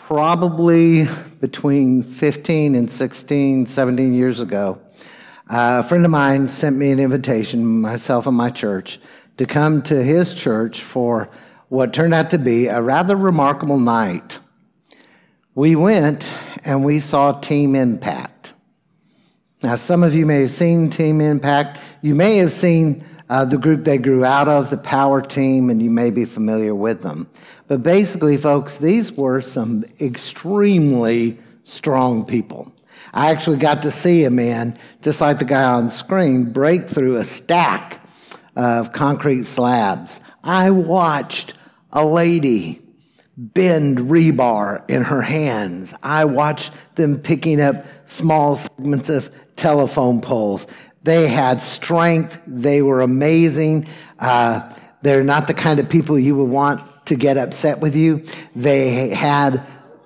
Probably between 15 and 16, 17 years ago, a friend of mine sent me an invitation, myself and my church, to come to his church for what turned out to be a rather remarkable night. We went and we saw Team Impact. Now, some of you may have seen Team Impact. You may have seen the group they grew out of, the Power Team, and you may be familiar with them. But basically, folks, these were some extremely strong people. I actually got to see a man, just like the guy on the screen, break through a stack of concrete slabs. I watched a lady bend rebar in her hands. I watched them picking up small segments of telephone poles. They had strength. They were amazing. They're not the kind of people you would want to get upset with you. They had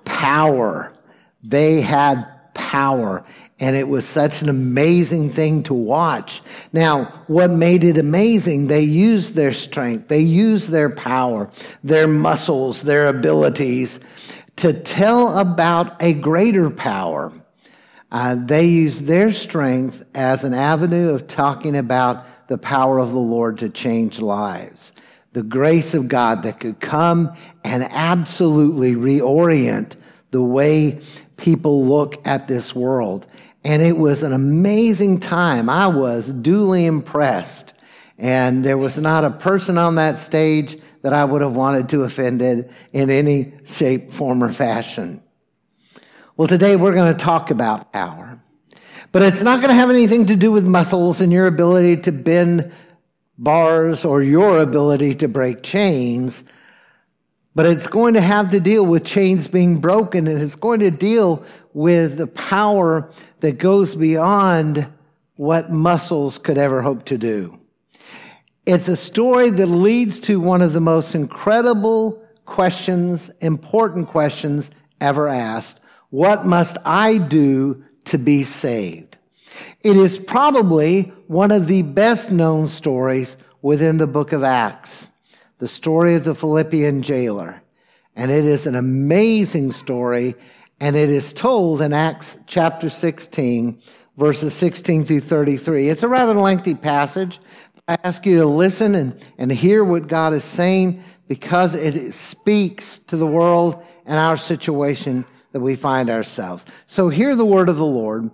power. They had power. And it was such an amazing thing to watch. Now, what made it amazing, they used their strength. They used their power, their muscles, their abilities to tell about a greater power. They used their strength as an avenue of talking about the power of the Lord to change lives. The grace of God that could come and absolutely reorient the way people look at this world. And it was an amazing time. I was duly impressed. And there was not a person on that stage that I would have wanted to offend in any shape, form, or fashion. Well, today we're going to talk about power. But it's not going to have anything to do with muscles and your ability to bend bars or your ability to break chains. But it's going to have to deal with chains being broken, and it's going to deal with the power that goes beyond what muscles could ever hope to do. It's a story that leads to one of the most incredible questions, important questions ever asked. What must I do to be saved? It is probably one of the best known stories within the book of Acts, the story of the Philippian jailer. And it is an amazing story, and it is told in Acts chapter 16, verses 16 through 33. It's a rather lengthy passage. I ask you to listen and hear what God is saying, because it speaks to the world and our situation that we find ourselves. So hear the word of the Lord.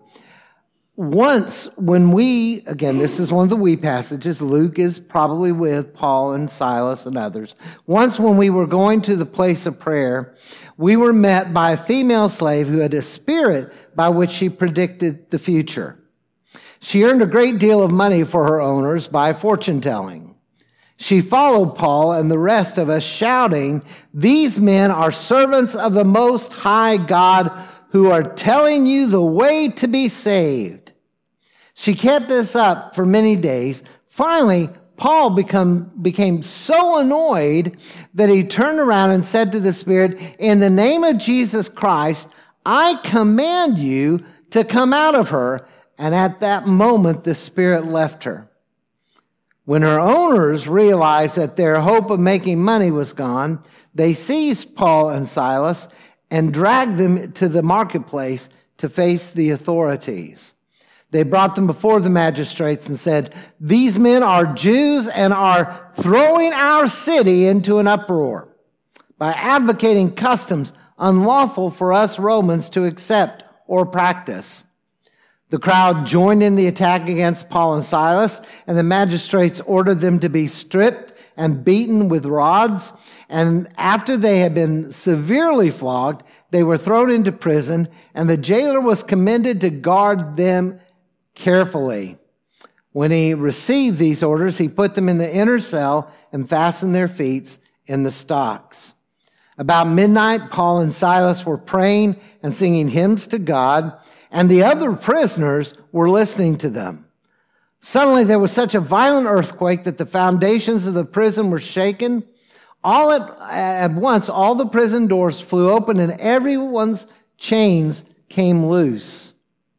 Once when again, this is one of the we passages. Luke is probably with Paul and Silas and others. Once when we were going to the place of prayer, we were met by a female slave who had a spirit by which she predicted the future. She earned a great deal of money for her owners by fortune telling. She followed Paul and the rest of us, shouting, "These men are servants of the Most High God who are telling you the way to be saved." She kept this up for many days. Finally, Paul became so annoyed that he turned around and said to the spirit, "In the name of Jesus Christ, I command you to come out of her." And at that moment, the spirit left her. When her owners realized that their hope of making money was gone, they seized Paul and Silas and dragged them to the marketplace to face the authorities. They brought them before the magistrates and said, "These men are Jews and are throwing our city into an uproar by advocating customs unlawful for us Romans to accept or practice." The crowd joined in the attack against Paul and Silas, and the magistrates ordered them to be stripped and beaten with rods. And after they had been severely flogged, they were thrown into prison, and the jailer was commanded to guard them carefully. When he received these orders, he put them in the inner cell and fastened their feet in the stocks. About midnight, Paul and Silas were praying and singing hymns to God, and the other prisoners were listening to them. Suddenly there was such a violent earthquake that the foundations of the prison were shaken. All at once, all the prison doors flew open and everyone's chains came loose.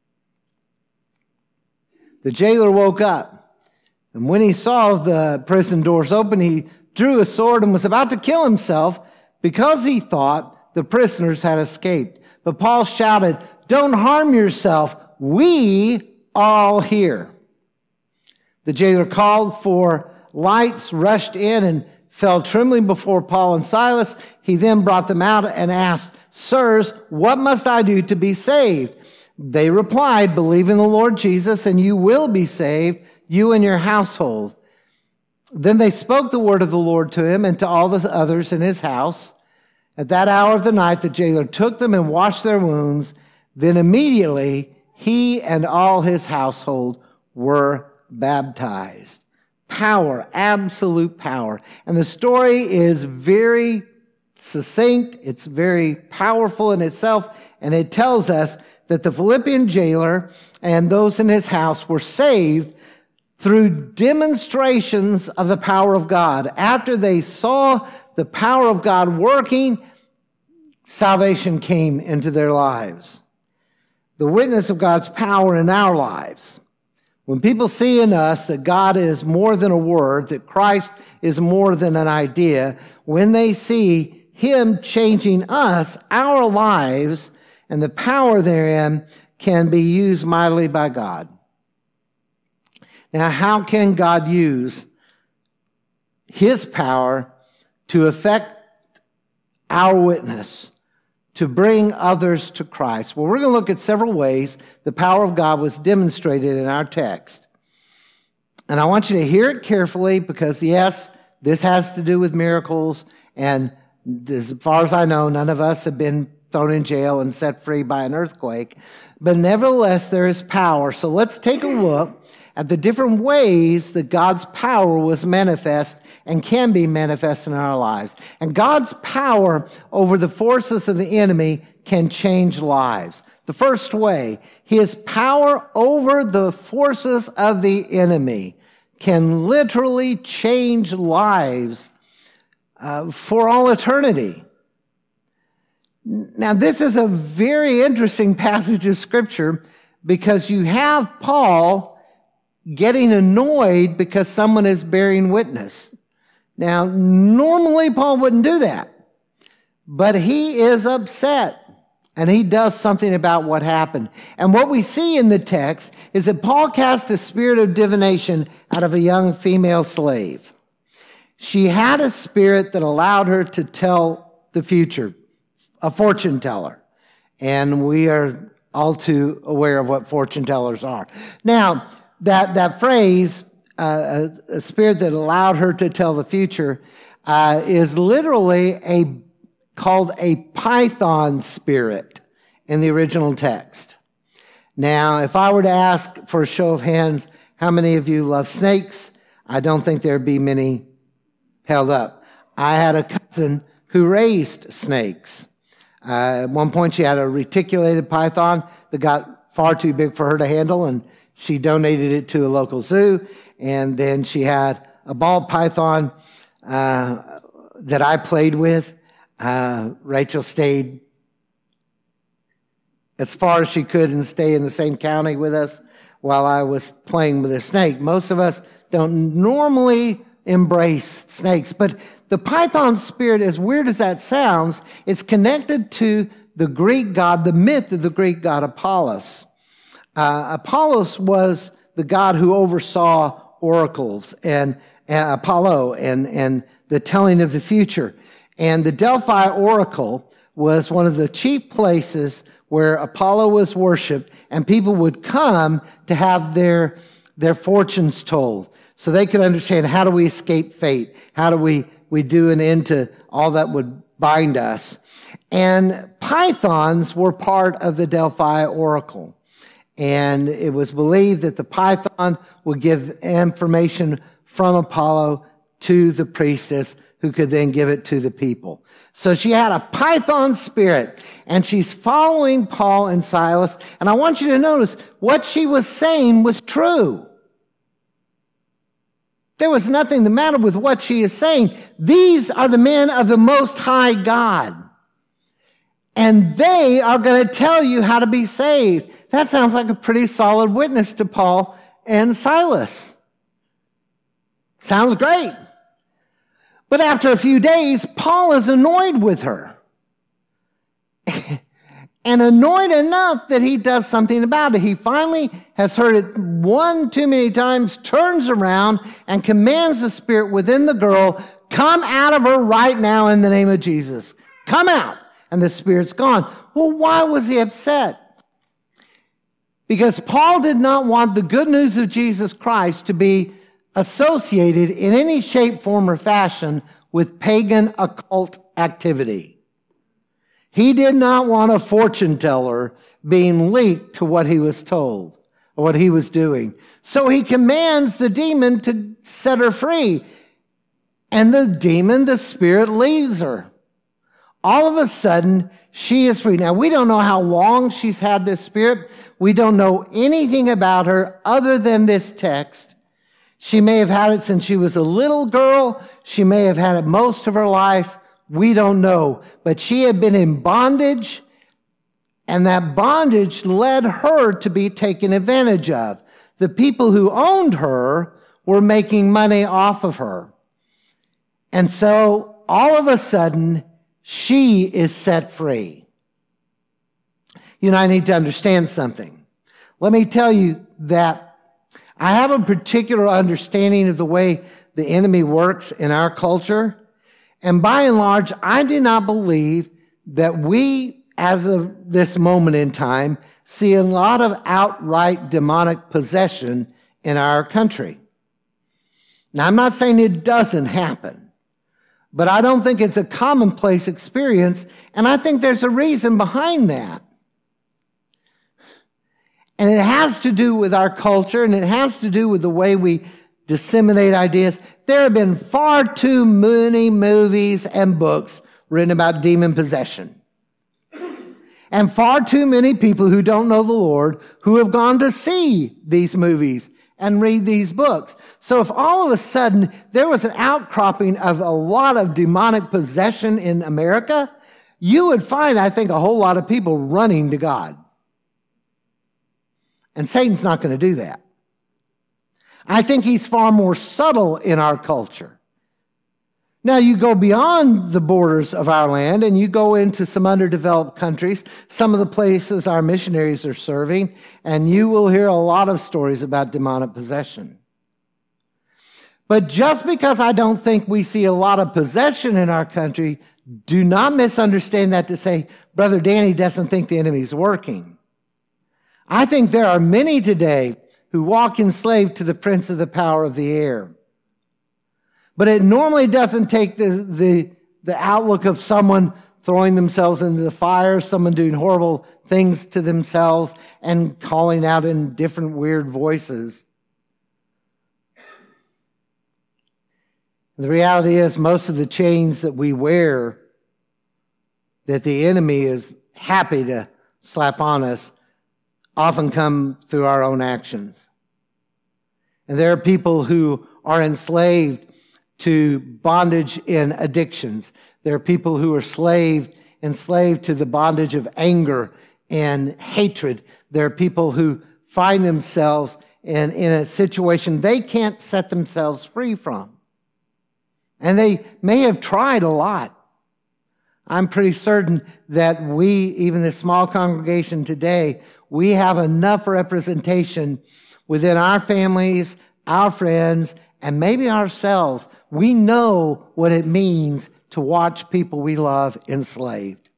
The jailer woke up, and when he saw the prison doors open, he drew a sword and was about to kill himself because he thought the prisoners had escaped. But Paul shouted, "Don't harm yourself. We are all here." The jailer called for lights, rushed in, and fell trembling before Paul and Silas. He then brought them out and asked, "Sirs, what must I do to be saved?" They replied, "Believe in the Lord Jesus, and you will be saved, you and your household." Then they spoke the word of the Lord to him and to all the others in his house. At that hour of the night, the jailer took them and washed their wounds. Then immediately he and all his household were baptized. Power, absolute power. And the story is very succinct. It's very powerful in itself. And it tells us that the Philippian jailer and those in his house were saved through demonstrations of the power of God. After they saw the power of God working, salvation came into their lives. The witness of God's power in our lives. When people see in us that God is more than a word, that Christ is more than an idea, when they see him changing us, our lives, and the power therein can be used mightily by God. Now, how can God use his power to affect our witness, to bring others to Christ? Well, we're going to look at several ways the power of God was demonstrated in our text. And I want you to hear it carefully because, yes, this has to do with miracles. And as far as I know, none of us have been thrown in jail and set free by an earthquake. But nevertheless, there is power. So let's take a look at the different ways that God's power was manifest and can be manifest in our lives. And God's power over the forces of the enemy can change lives. The first way, his power over the forces of the enemy can literally change lives for all eternity. Now, this is a very interesting passage of Scripture because you have Paul getting annoyed because someone is bearing witness. Now, normally Paul wouldn't do that, but he is upset and he does something about what happened. And what we see in the text is that Paul cast a spirit of divination out of a young female slave. She had a spirit that allowed her to tell the future, a fortune teller. And we are all too aware of what fortune tellers are. Now, that phrase, a spirit that allowed her to tell the future, is literally called a python spirit in the original text. Now, if I were to ask for a show of hands, how many of you love snakes? I don't think there'd be many held up. I had a cousin who raised snakes. At one point, she had a reticulated python that got far too big for her to handle, and she donated it to a local zoo. And then she had a ball python that I played with. Rachel stayed as far as she could and stay in the same county with us while I was playing with a snake. Most of us don't normally embrace snakes, but the python spirit, as weird as that sounds, is connected to the Greek god, the myth of the Greek god Apollos. Apollos was the god who oversaw oracles and Apollo and the telling of the future. And the Delphi oracle was one of the chief places where Apollo was worshipped, and people would come to have their fortunes told so they could understand, how do we escape fate? How do we do an end to all that would bind us? And pythons were part of the Delphi oracle. And it was believed that the python would give information from Apollo to the priestess, who could then give it to the people. So she had a python spirit, and she's following Paul and Silas. And I want you to notice what she was saying was true. There was nothing the matter with what she is saying. These are the men of the Most High God, and they are going to tell you how to be saved. That sounds like a pretty solid witness to Paul and Silas. Sounds great. But after a few days, Paul is annoyed with her. and annoyed enough that he does something about it. He finally has heard it one too many times, turns around and commands the spirit within the girl, come out of her right now in the name of Jesus. Come out. And the spirit's gone. Well, why was he upset? Because Paul did not want the good news of Jesus Christ to be associated in any shape, form, or fashion with pagan occult activity. He did not want a fortune teller being leaked to what he was told or what he was doing. So he commands the demon to set her free. And the demon, the spirit, leaves her. All of a sudden, she is free. Now, we don't know how long she's had this spirit. We don't know anything about her other than this text. She may have had it since she was a little girl. She may have had it most of her life. We don't know. But she had been in bondage, and that bondage led her to be taken advantage of. The people who owned her were making money off of her. And so, all of a sudden, she is set free. You know, I need to understand something. Let me tell you that I have a particular understanding of the way the enemy works in our culture. And by and large, I do not believe that we, as of this moment in time, see a lot of outright demonic possession in our country. Now, I'm not saying it doesn't happen. But I don't think it's a commonplace experience, and I think there's a reason behind that. And it has to do with our culture, and it has to do with the way we disseminate ideas. There have been far too many movies and books written about demon possession. And far too many people who don't know the Lord who have gone to see these movies and read these books. So if all of a sudden there was an outcropping of a lot of demonic possession in America, you would find, I think, a whole lot of people running to God. And Satan's not going to do that. I think he's far more subtle in our culture. Now, you go beyond the borders of our land and you go into some underdeveloped countries, some of the places our missionaries are serving, and you will hear a lot of stories about demonic possession. But just because I don't think we see a lot of possession in our country, do not misunderstand that to say, Brother Danny doesn't think the enemy's working. I think there are many today who walk enslaved to the prince of the power of the air. But it normally doesn't take the outlook of someone throwing themselves into the fire, someone doing horrible things to themselves and calling out in different weird voices. The reality is most of the chains that we wear that the enemy is happy to slap on us often come through our own actions. And there are people who are enslaved to bondage in addictions. There are people who are enslaved to the bondage of anger and hatred. There are people who find themselves in a situation they can't set themselves free from. And they may have tried a lot. I'm pretty certain that we, even this small congregation today, we have enough representation within our families, our friends, and maybe ourselves. We know what it means to watch people we love enslaved.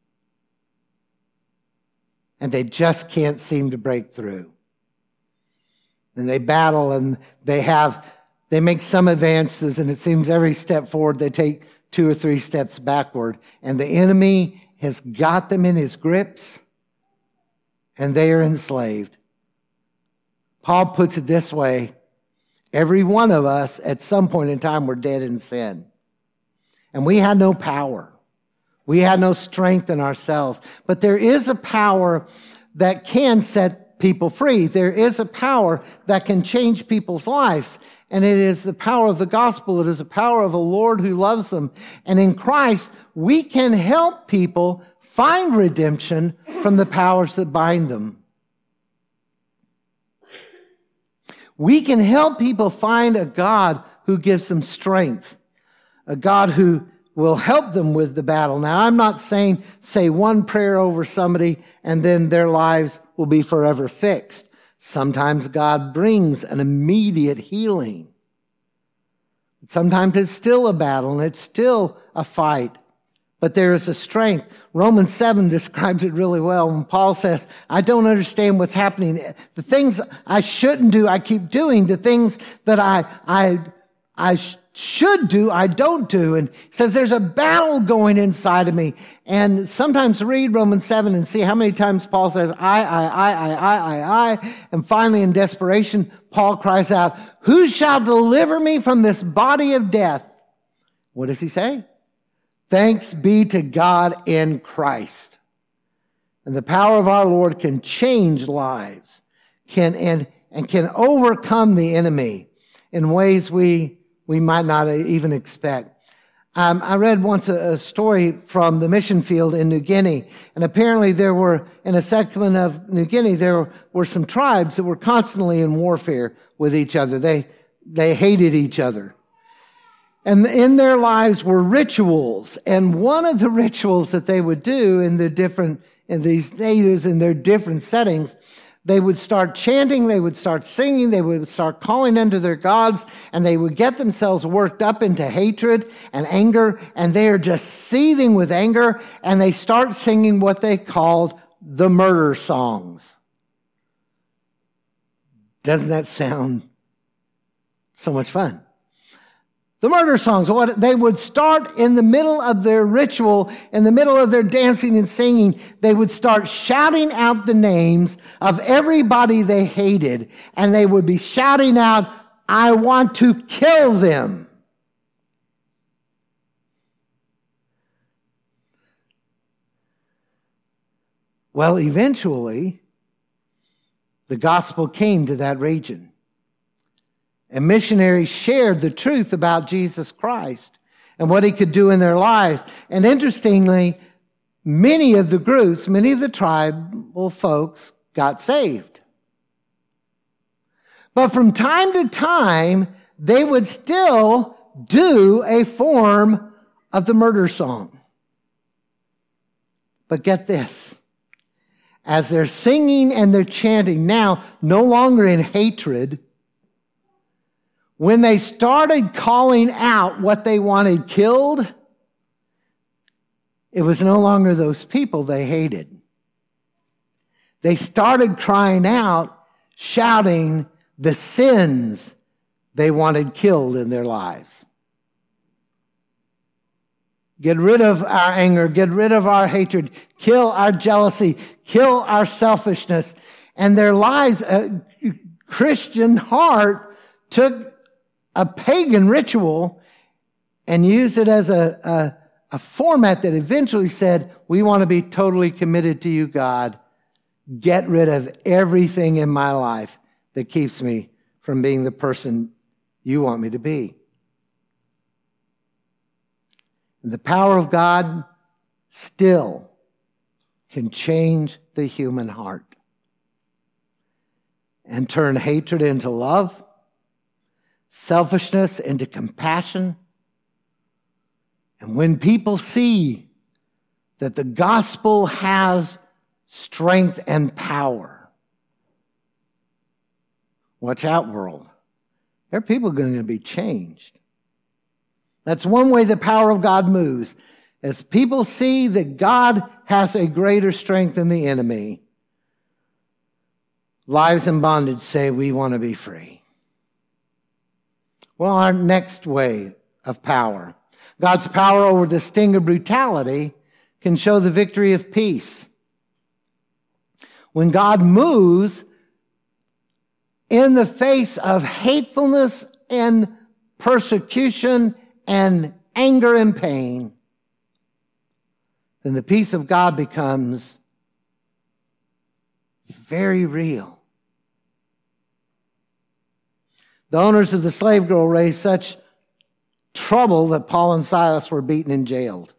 And they just can't seem to break through. And they battle and they make some advances, and it seems every step forward they take 2 or 3 steps backward. And the enemy has got them in his grips, and they are enslaved. Paul puts it this way: every one of us at some point in time were dead in sin. And we had no power. We had no strength in ourselves. But there is a power that can set people free. There is a power that can change people's lives. And it is the power of the gospel. It is the power of a Lord who loves them. And in Christ, we can help people find redemption from the powers that bind them. We can help people find a God who gives them strength, a God who will help them with the battle. Now, I'm not saying say one prayer over somebody and then their lives will be forever fixed. Sometimes God brings an immediate healing. Sometimes it's still a battle and it's still a fight, but there is a strength. Romans 7 describes it really well when Paul says, I don't understand what's happening. The things I shouldn't do, I keep doing. The things that I should do, I don't do. And he says there's a battle going inside of me. And sometimes read Romans 7 and see how many times Paul says, I. And finally in desperation, Paul cries out, who shall deliver me from this body of death? What does he say? Thanks be to God in Christ. And the power of our Lord can change lives, can overcome the enemy in ways we might not even expect. I read once a story from the mission field in New Guinea, and apparently there were, in a segment of New Guinea, there were some tribes that were constantly in warfare with each other. They hated each other. And in their lives were rituals, and one of the rituals that they would do in these natives in their different settings, they would start chanting, they would start singing, they would start calling unto their gods, and they would get themselves worked up into hatred and anger, and they are just seething with anger, and they start singing what they called the murder songs. Doesn't that sound so much fun? The murder songs, they would start in the middle of their ritual, in the middle of their dancing and singing, they would start shouting out the names of everybody they hated, and they would be shouting out, I want to kill them. Well, eventually, the gospel came to that region. And missionaries shared the truth about Jesus Christ and what he could do in their lives. And interestingly, many of the groups, many of the tribal folks got saved. But from time to time, they would still do a form of the murder song. But get this. As they're singing and they're chanting, now no longer in hatred, when they started calling out what they wanted killed, it was no longer those people they hated. They started crying out, shouting the sins they wanted killed in their lives. Get rid of our anger, get rid of our hatred, kill our jealousy, kill our selfishness. And their lives, a Christian heart took a pagan ritual and used it as a format that eventually said, we want to be totally committed to you, God. Get rid of everything in my life that keeps me from being the person you want me to be. And the power of God still can change the human heart and turn hatred into love, selfishness into compassion. And when people see that the gospel has strength and power, watch out, world. There are people going to be changed. That's one way the power of God moves. As people see that God has a greater strength than the enemy, lives in bondage say, we want to be free. Well, our next way of power. God's power over the sting of brutality can show the victory of peace. When God moves in the face of hatefulness and persecution and anger and pain, then the peace of God becomes very real. The owners of the slave girl raised such trouble that Paul and Silas were beaten and jailed.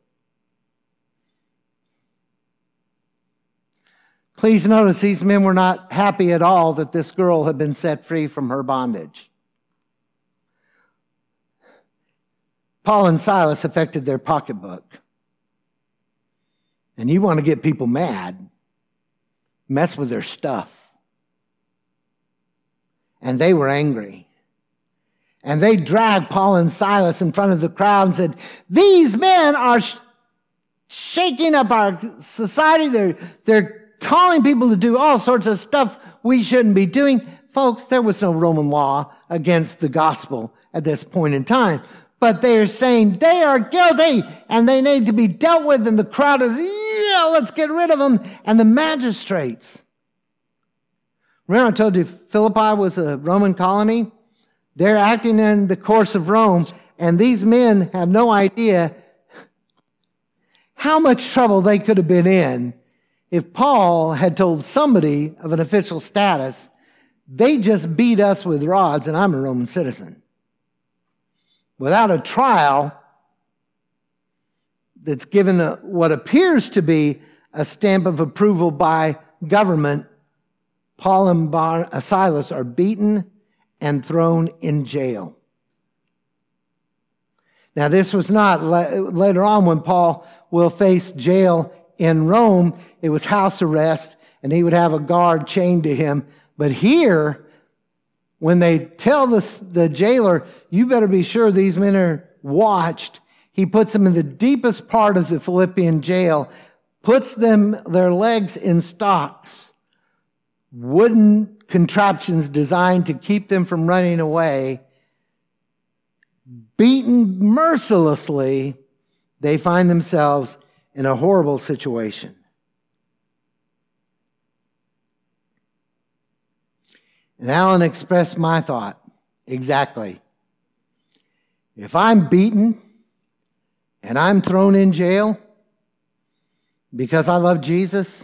Please notice these men were not happy at all that this girl had been set free from her bondage. Paul and Silas affected their pocketbook. And you want to get people mad, mess with their stuff. And they were angry. And they dragged Paul and Silas in front of the crowd and said, these men are shaking up our society. They're calling people to do all sorts of stuff we shouldn't be doing. Folks, there was no Roman law against the gospel at this point in time. But they are saying they are guilty and they need to be dealt with. And the crowd is, yeah, let's get rid of them. And the magistrates. Remember I told you Philippi was a Roman colony? They're acting in the course of Rome. And these men have no idea how much trouble they could have been in if Paul had told somebody of an official status, they just beat us with rods and I'm a Roman citizen. Without a trial that's given what appears to be a stamp of approval by government, Paul and Silas are beaten and thrown in jail. Now, this was not later on when Paul will face jail in Rome. It was house arrest, and he would have a guard chained to him. But here, when they tell the jailer, you better be sure these men are watched, he puts them in the deepest part of the Philippian jail, puts their legs in stocks, wooden contraptions designed to keep them from running away. Beaten mercilessly, they find themselves in a horrible situation. And Alan expressed my thought exactly. If I'm beaten and I'm thrown in jail because I love Jesus,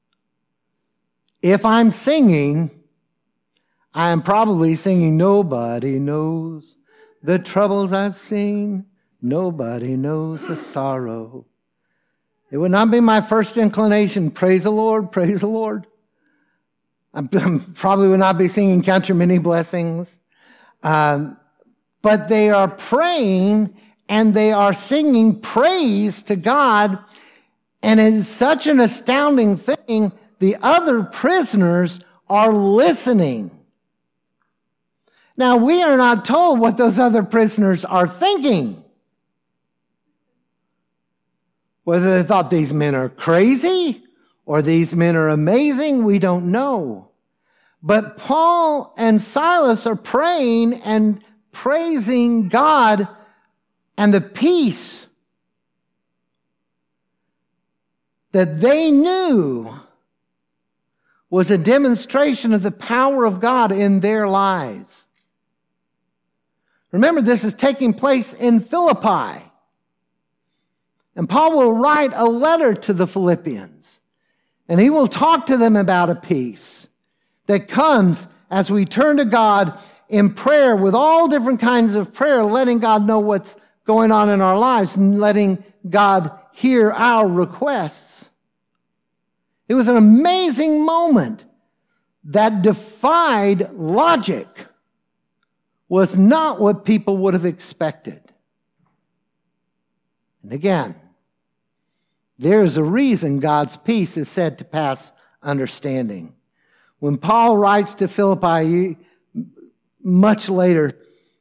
if I'm singing, I am probably singing, nobody knows the troubles I've seen. Nobody knows the sorrow. It would not be my first inclination. Praise the Lord, praise the Lord. I probably would not be singing Count Your Many Blessings. But they are praying and they are singing praise to God. And it is such an astounding thing. The other prisoners are listening. Now, we are not told what those other prisoners are thinking. Whether they thought these men are crazy or these men are amazing, we don't know. But Paul and Silas are praying and praising God, and the peace that they knew was a demonstration of the power of God in their lives. Remember, this is taking place in Philippi. And Paul will write a letter to the Philippians. And he will talk to them about a peace that comes as we turn to God in prayer with all different kinds of prayer, letting God know what's going on in our lives and letting God hear our requests. It was an amazing moment that defied logic. Was not what people would have expected. And again, there is a reason God's peace is said to pass understanding. When Paul writes to Philippi much later,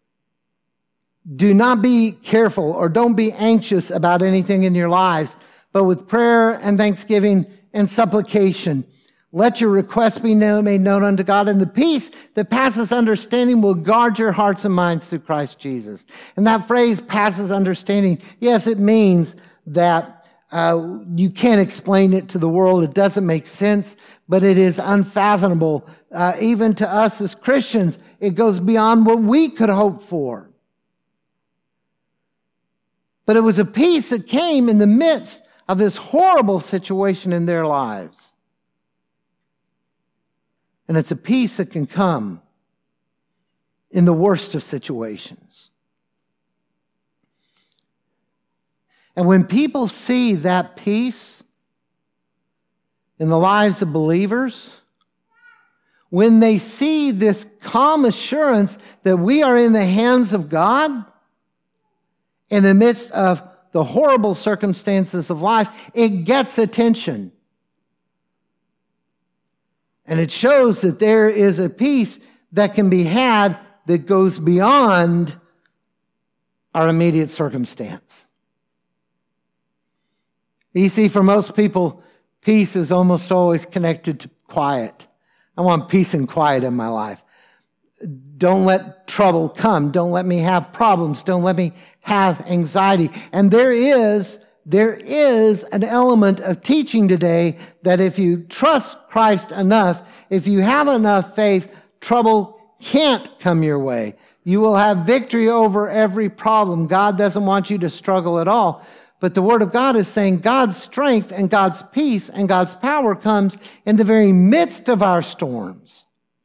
do not be careful or don't be anxious about anything in your lives, but with prayer and thanksgiving and supplication, let your requests be made known unto God, and the peace that passes understanding will guard your hearts and minds through Christ Jesus. And that phrase, passes understanding, yes, it means that you can't explain it to the world. It doesn't make sense, but it is unfathomable. Even to us as Christians, it goes beyond what we could hope for. But it was a peace that came in the midst of this horrible situation in their lives. And it's a peace that can come in the worst of situations. And when people see that peace in the lives of believers, when they see this calm assurance that we are in the hands of God, in the midst of the horrible circumstances of life, it gets attention. And it shows that there is a peace that can be had that goes beyond our immediate circumstance. You see, for most people, peace is almost always connected to quiet. I want peace and quiet in my life. Don't let trouble come. Don't let me have problems. Don't let me have anxiety. And there is an element of teaching today that if you trust Christ enough, if you have enough faith, trouble can't come your way. You will have victory over every problem. God doesn't want you to struggle at all. But the Word of God is saying God's strength and God's peace and God's power comes in the very midst of our storms.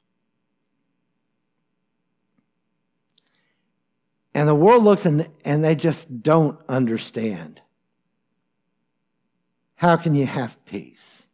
And the world looks and they just don't understand. How can you have peace?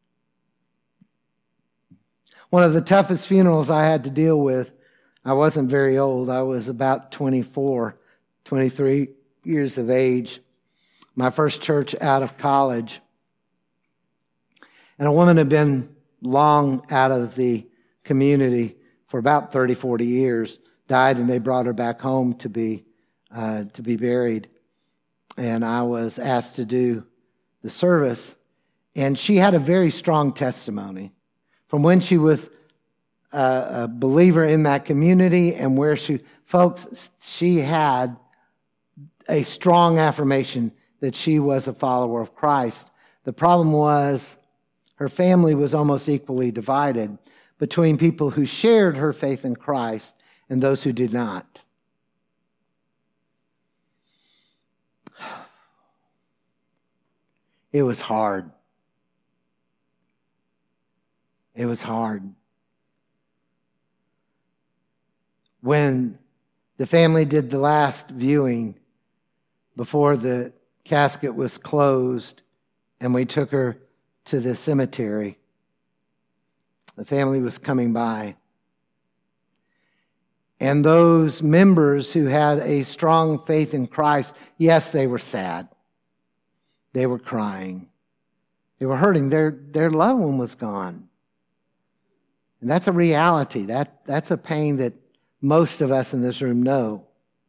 One of the toughest funerals I had to deal with, I wasn't very old. I was about 23 years of age. My first church out of college. And a woman had been long out of the community for about 30, 40 years. Died, and they brought her back home to be buried. And I was asked to do the service. And she had a very strong testimony from when she was a believer in that community and where she had a strong affirmation that she was a follower of Christ. The problem was her family was almost equally divided between people who shared her faith in Christ and those who did not. It was hard. It was hard. When the family did the last viewing before the casket was closed and we took her to the cemetery, the family was coming by. And those members who had a strong faith in Christ, yes, they were sad. They were crying. They were hurting. Their loved one was gone. And that's a reality. That's a pain that most of us in this room know.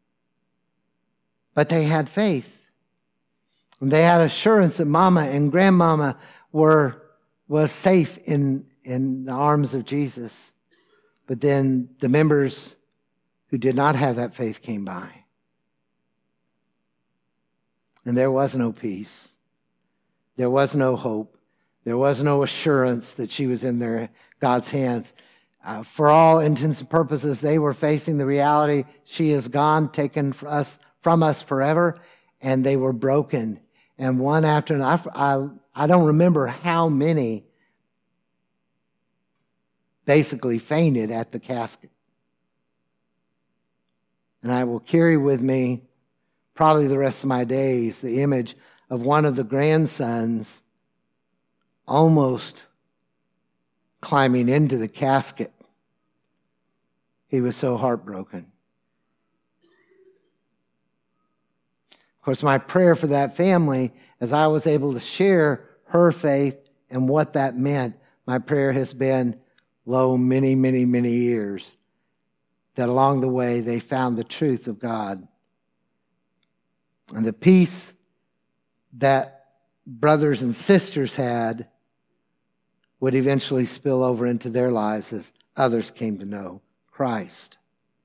But they had faith. And they had assurance that Mama and Grandmama was safe in the arms of Jesus. But then the members who did not have that faith came by. And there was no peace. There was no hope. There was no assurance that she was in God's hands. For all intents and purposes, they were facing the reality she is gone, taken from us forever, and they were broken. And one after another, I don't remember how many basically fainted at the casket. And I will carry with me probably the rest of my days the image of one of the grandsons almost climbing into the casket. He was so heartbroken. Of course, my prayer for that family, as I was able to share her faith and what that meant, my prayer has been, many, many, many years, that along the way they found the truth of God. And the peace that brothers and sisters had would eventually spill over into their lives as others came to know Christ.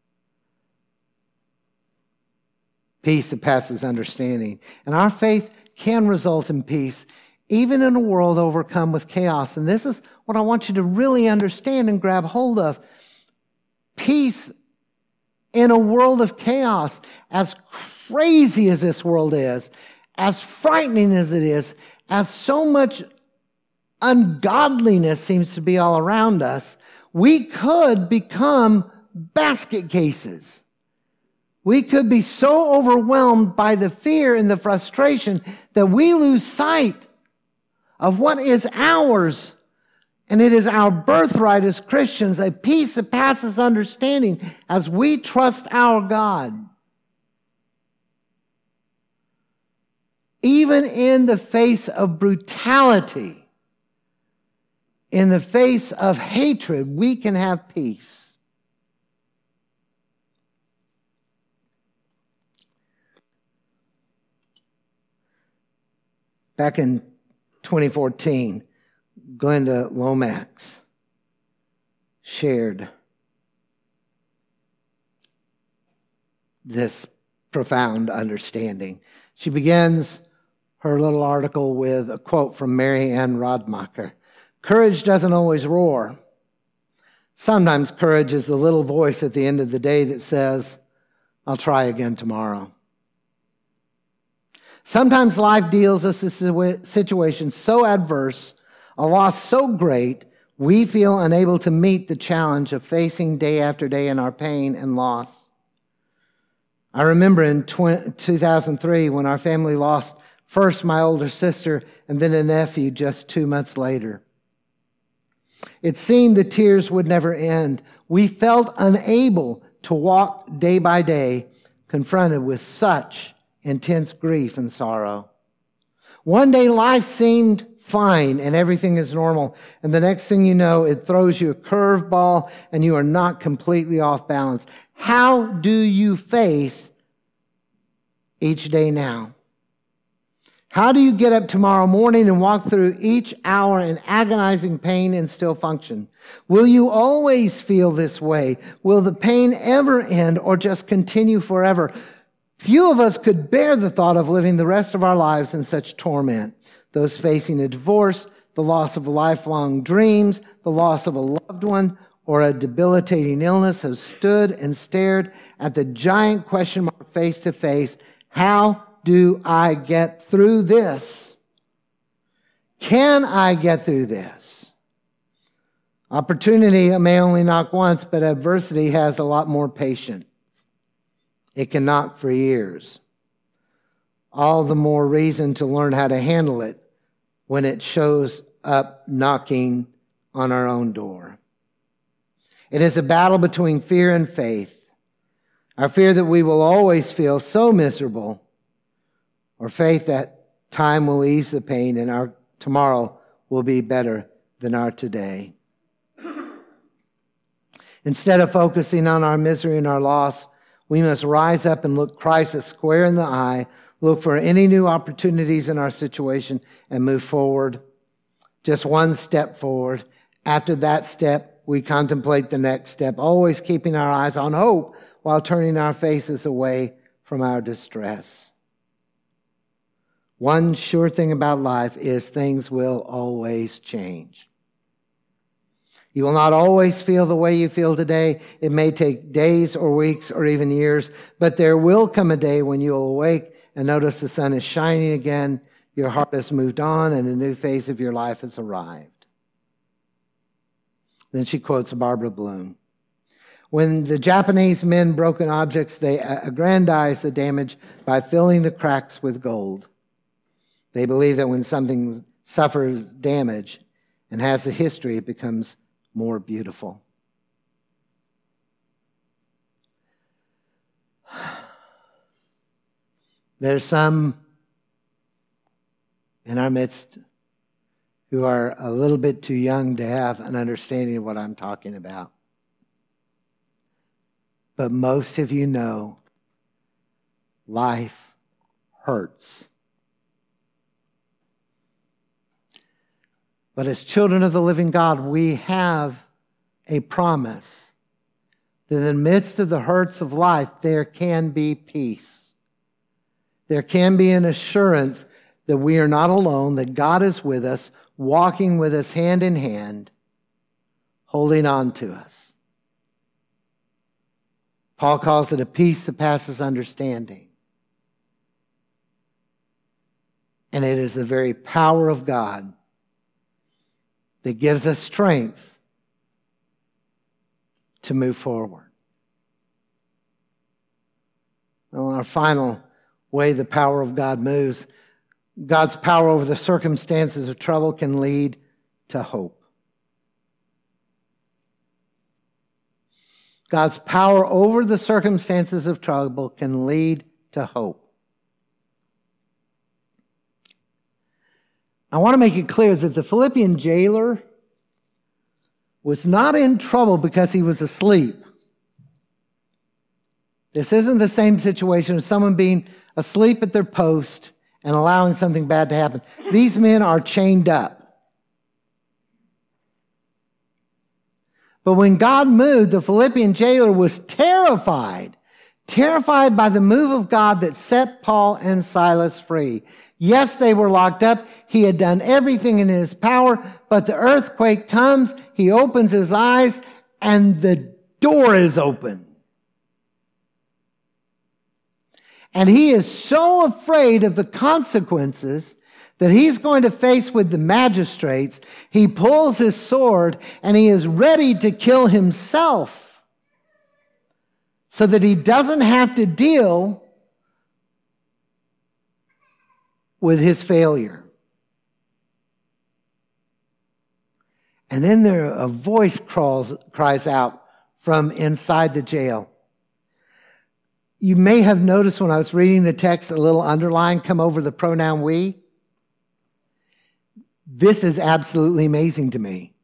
Peace that passes understanding. And our faith can result in peace, even in a world overcome with chaos. And this is what I want you to really understand and grab hold of. Peace in a world of chaos, as crazy as this world is, as frightening as it is, as so much ungodliness seems to be all around us, we could become basket cases. We could be so overwhelmed by the fear and the frustration that we lose sight of what is ours. And it is our birthright as Christians, a peace that passes understanding as we trust our God. even in the face of brutality, in the face of hatred, we can have peace. Back in 2014, Glenda Lomax shared this profound understanding. She begins her little article with a quote from Mary Ann Rodmacher. Courage doesn't always roar. Sometimes courage is the little voice at the end of the day that says, I'll try again tomorrow. Sometimes life deals us a situation so adverse, a loss so great, we feel unable to meet the challenge of facing day after day in our pain and loss. I remember in 2003 when our family lost first my older sister and then a nephew just 2 months later. It seemed the tears would never end. We felt unable to walk day by day, confronted with such intense grief and sorrow. One day life seemed fine and everything is normal. And the next thing you know, it throws you a curveball and you are not completely off balance. How do you face each day now? How do you get up tomorrow morning and walk through each hour in agonizing pain and still function? Will you always feel this way? Will the pain ever end or just continue forever? Few of us could bear the thought of living the rest of our lives in such torment. Those facing a divorce, the loss of lifelong dreams, the loss of a loved one, or a debilitating illness have stood and stared at the giant question mark face to face. How do I get through this? Can I get through this? Opportunity may only knock once, but adversity has a lot more patience. It can knock for years. All the more reason to learn how to handle it when it shows up knocking on our own door. It is a battle between fear and faith. Our fear that we will always feel so miserable, or faith that time will ease the pain and our tomorrow will be better than our today. Instead of focusing on our misery and our loss, we must rise up and look Christ square in the eye, look for any new opportunities in our situation, and move forward. Just one step forward. After that step, we contemplate the next step, always keeping our eyes on hope while turning our faces away from our distress. One sure thing about life is things will always change. You will not always feel the way you feel today. It may take days or weeks or even years, but there will come a day when you will awake and notice the sun is shining again, your heart has moved on, and a new phase of your life has arrived. Then she quotes Barbara Bloom. When the Japanese men broken objects, they aggrandized the damage by filling the cracks with gold. They believe that when something suffers damage and has a history, it becomes more beautiful. There's some in our midst who are a little bit too young to have an understanding of what I'm talking about. But most of you know life hurts. But as children of the living God, we have a promise that in the midst of the hurts of life, there can be peace. There can be an assurance that we are not alone, that God is with us, walking with us hand in hand, holding on to us. Paul calls it a peace that passes understanding. And it is the very power of God that gives us strength to move forward. Well, our final way the power of God moves, God's power over the circumstances of trouble can lead to hope. God's power over the circumstances of trouble can lead to hope. I want to make it clear that the Philippian jailer was not in trouble because he was asleep. This isn't the same situation as someone being asleep at their post and allowing something bad to happen. These men are chained up. But when God moved, the Philippian jailer was terrified by the move of God that set Paul and Silas free. Yes, they were locked up. He had done everything in his power, but the earthquake comes. He opens his eyes and the door is open. And he is so afraid of the consequences that he's going to face with the magistrates. He pulls his sword and he is ready to kill himself so that he doesn't have to deal with his failure. And then a voice cries out from inside the jail. You may have noticed when I was reading the text, a little underline come over the pronoun we. This is absolutely amazing to me.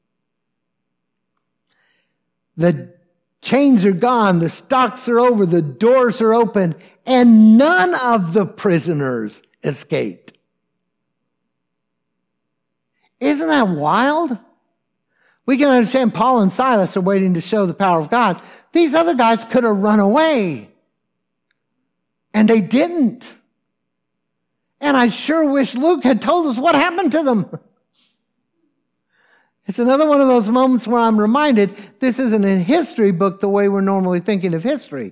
The chains are gone, the stocks are over, the doors are open, and none of the prisoners escaped. Isn't that wild? We can understand Paul and Silas are waiting to show the power of God. These other guys could have run away. And they didn't. And I sure wish Luke had told us what happened to them. It's another one of those moments where I'm reminded this isn't a history book the way we're normally thinking of history.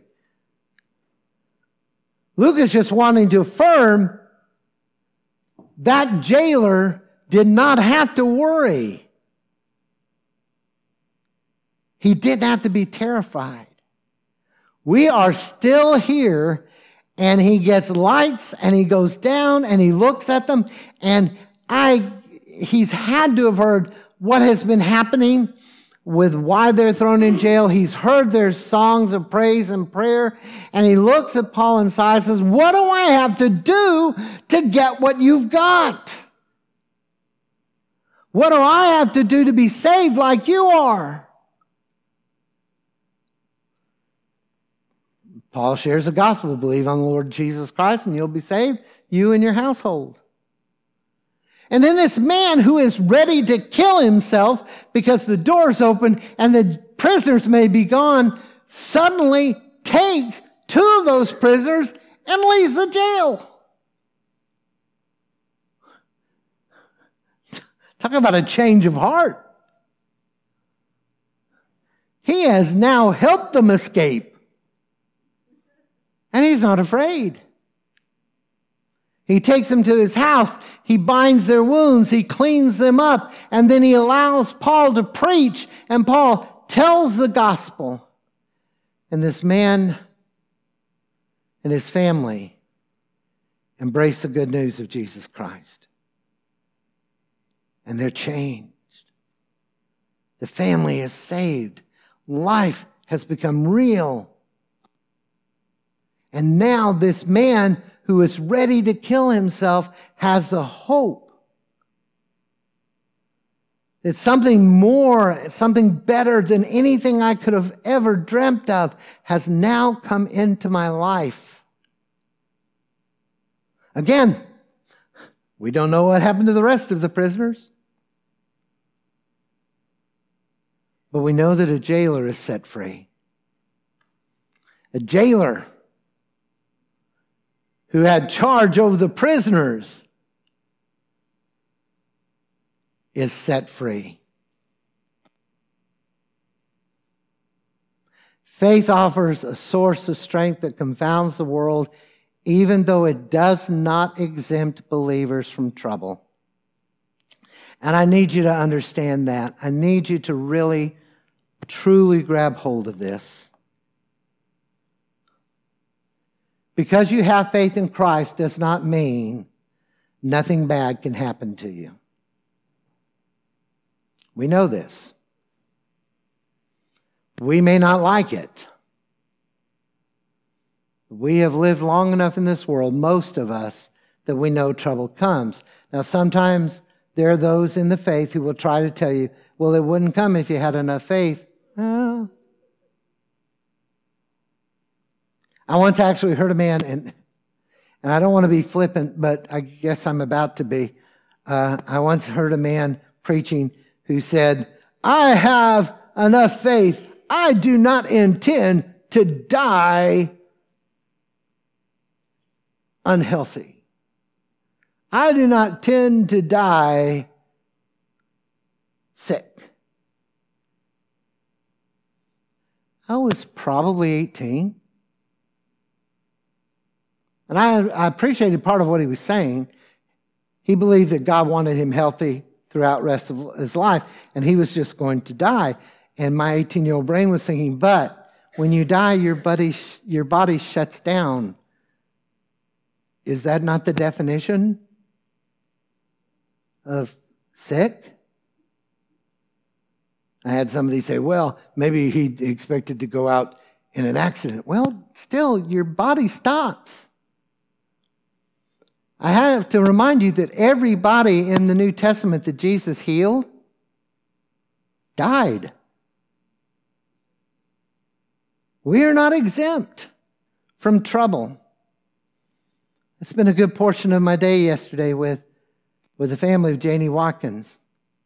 Luke is just wanting to affirm that jailer did not have to worry. He didn't have to be terrified. We are still here. And he gets lights and he goes down and he looks at them. And he's had to have heard what has been happening with why they're thrown in jail. He's heard their songs of praise and prayer. And he looks at Paul and Silas and says, what do I have to do to get what you've got? What do I have to do to be saved like you are? Paul shares the gospel. Believe on the Lord Jesus Christ and you'll be saved, you and your household. And then this man who is ready to kill himself because the door's open and the prisoners may be gone, suddenly takes two of those prisoners and leaves the jail. Talk about a change of heart. He has now helped them escape. And he's not afraid. He takes them to his house. He binds their wounds. He cleans them up. And then he allows Paul to preach. And Paul tells the gospel. And this man and his family embrace the good news of Jesus Christ. And they're changed. The family is saved. Life has become real. And now this man who is ready to kill himself has the hope that something more, something better than anything I could have ever dreamt of has now come into my life. Again, we don't know what happened to the rest of the prisoners. But we know that a jailer is set free. A jailer who had charge over the prisoners is set free. Faith offers a source of strength that confounds the world, even though it does not exempt believers from trouble. And I need you to understand that. I need you to really, truly grab hold of this. Because you have faith in Christ does not mean nothing bad can happen to you. We know this. We may not like it. We have lived long enough in this world, most of us, that we know trouble comes. Now, sometimes there are those in the faith who will try to tell you, well, it wouldn't come if you had enough faith. I once actually heard a man, and I don't want to be flippant, but I guess I'm about to be. I once heard a man preaching who said, I have enough faith. I do not intend to die unhealthy. I do not tend to die sick. I was probably 18. And I appreciated part of what he was saying. He believed that God wanted him healthy throughout the rest of his life, and he was just going to die. And my 18-year-old brain was thinking, but when you die, your body shuts down. Is that not the definition of sick? I had somebody say, well, maybe he expected to go out in an accident. Well, still, your body stops. I have to remind you that everybody in the New Testament that Jesus healed died. We are not exempt from trouble. I spent a good portion of my day yesterday with the family of Janie Watkins.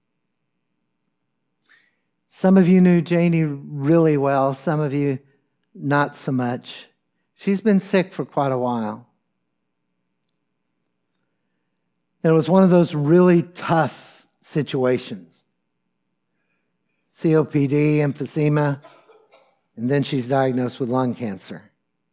Some of you knew Janie really well, some of you not so much. She's been sick for quite a while. And it was one of those really tough situations. COPD, emphysema, and then she's diagnosed with lung cancer.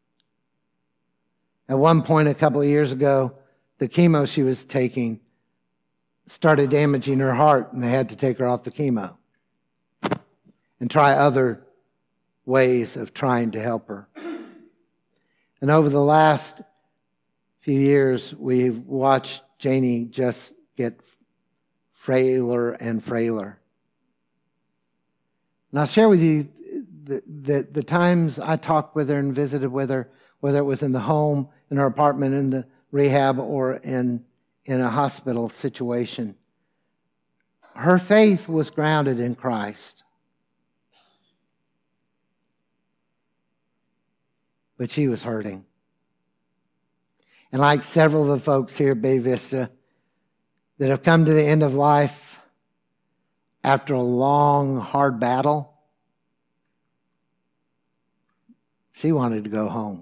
At one point a couple of years ago, the chemo she was taking started damaging her heart, and they had to take her off the chemo and try other ways of trying to help her. And over the last few years, we've watched Janie just get frailer and frailer. And I'll share with you the times I talked with her and visited with her, whether it was in the home, in her apartment, in the rehab, or in a hospital situation. Her faith was grounded in Christ. But she was hurting. And like several of the folks here at Bay Vista that have come to the end of life after a long, hard battle, she wanted to go home.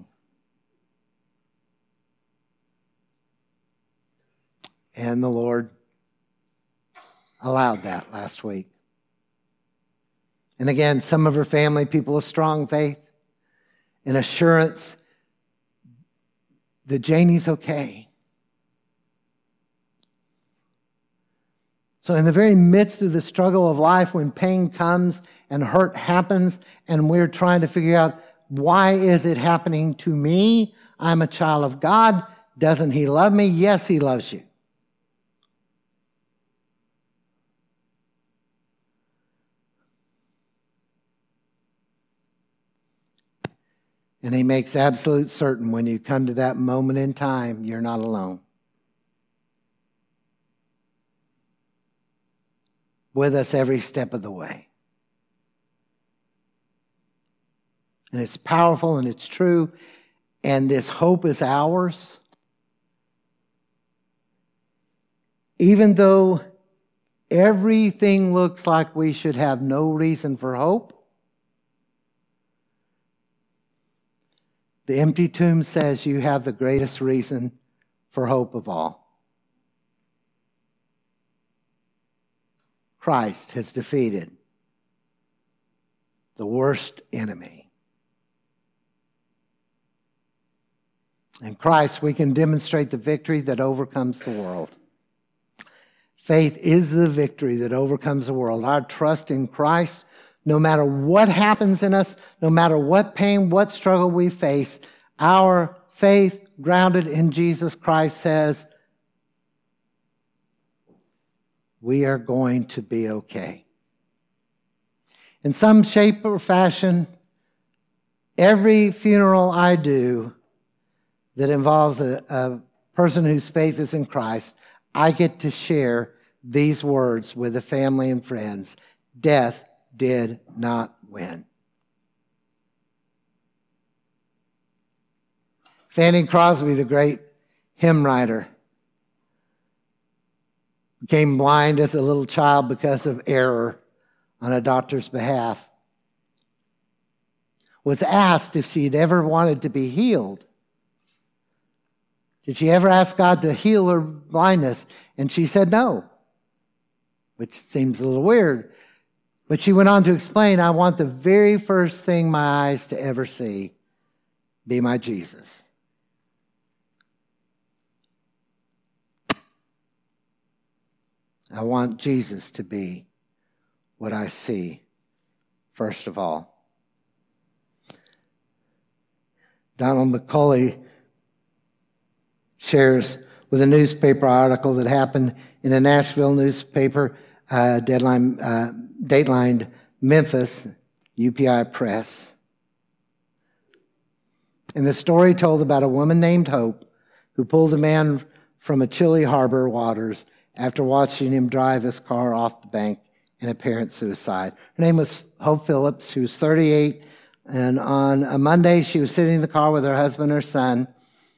And the Lord allowed that last week. And again, some of her family, people of strong faith and assurance that Janie's okay. So in the very midst of the struggle of life, when pain comes and hurt happens, and we're trying to figure out, why is it happening to me? I'm a child of God. Doesn't he love me? Yes, he loves you. And he makes absolute certain when you come to that moment in time, you're not alone. With us every step of the way. And it's powerful and it's true. And this hope is ours. Even though everything looks like we should have no reason for hope, the empty tomb says you have the greatest reason for hope of all. Christ has defeated the worst enemy. In Christ, we can demonstrate the victory that overcomes the world. Faith is the victory that overcomes the world. Our trust in Christ, no matter what happens in us, no matter what pain, what struggle we face, our faith grounded in Jesus Christ says, we are going to be okay. In some shape or fashion, every funeral I do that involves a person whose faith is in Christ, I get to share these words with the family and friends: death did not win. Fanning Crosby, the great hymn writer, became blind as a little child because of error on a doctor's behalf. Was asked if she'd ever wanted to be healed. Did she ever ask God to heal her blindness? And she said no, which seems a little weird. But she went on to explain, I want the very first thing my eyes to ever see be my Jesus. I want Jesus to be what I see, first of all. Donald McCauley shares with a newspaper article that happened in a Nashville newspaper, datelined Memphis, UPI Press. And the story told about a woman named Hope who pulled a man from a chilly harbor waters after watching him drive his car off the bank in apparent suicide. Her name was Hope Phillips. She was 38. And on a Monday, she was sitting in the car with her husband and her son.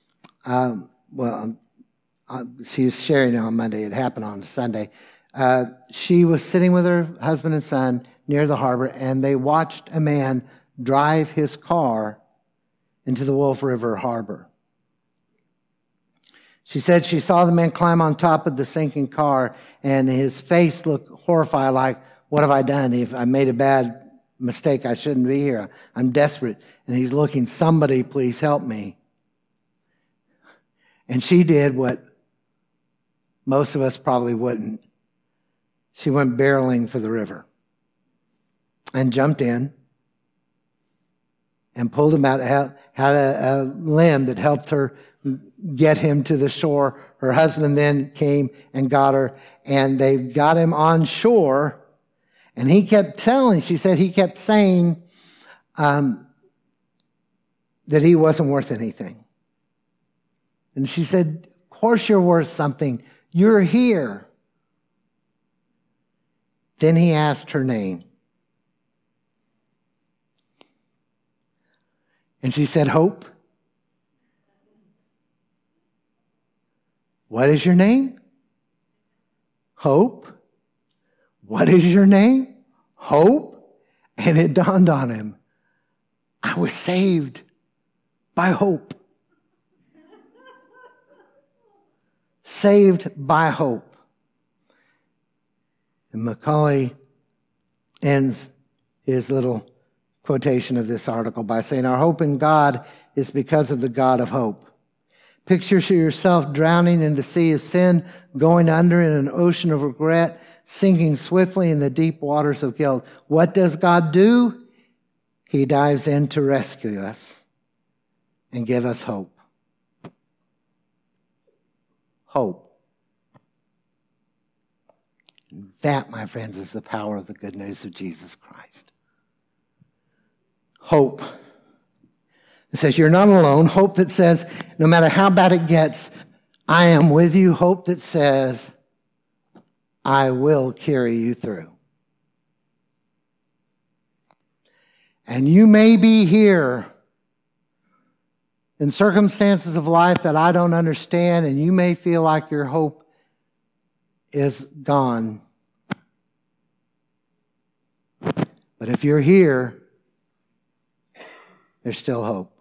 She was sharing it on Monday. It happened on Sunday. She was sitting with her husband and son near the harbor, and they watched a man drive his car into the Wolf River Harbor. She said she saw the man climb on top of the sinking car, and his face looked horrified, like, what have I done? If I made a bad mistake, I shouldn't be here. I'm desperate. And he's looking, somebody please help me. And she did what most of us probably wouldn't. She went barreling for the river and jumped in and pulled him out, had a limb that helped her get him to the shore. Her husband then came and got her, and they got him on shore. And he kept she said he kept saying that he wasn't worth anything. And she said, of course you're worth something. You're here. Then he asked her name. And she said, Hope. What is your name? Hope. What is your name? Hope. And it dawned on him, I was saved by hope. Saved by hope. And Macaulay ends his little quotation of this article by saying, our hope in God is because of the God of hope. Picture yourself drowning in the sea of sin, going under in an ocean of regret, sinking swiftly in the deep waters of guilt. What does God do? He dives in to rescue us and give us hope. Hope. And that, my friends, is the power of the good news of Jesus Christ. Hope. It says you're not alone. Hope that says no matter how bad it gets, I am with you. Hope that says I will carry you through. And you may be here in circumstances of life that I don't understand, and you may feel like your hope is gone. But if you're here, there's still hope.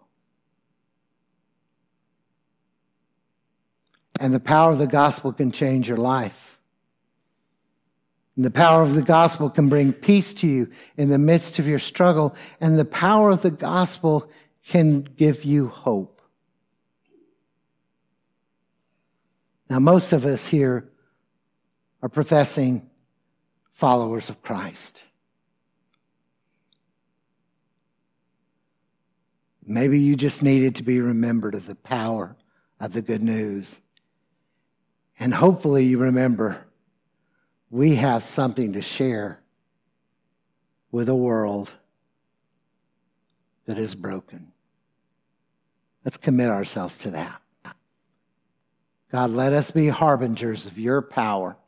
And the power of the gospel can change your life. And the power of the gospel can bring peace to you in the midst of your struggle. And the power of the gospel can give you hope. Now, most of us here are professing followers of Christ. Maybe you just needed to be remembered of the power of the good news. And hopefully you remember we have something to share with a world that is broken. Let's commit ourselves to that. God, let us be harbingers of your power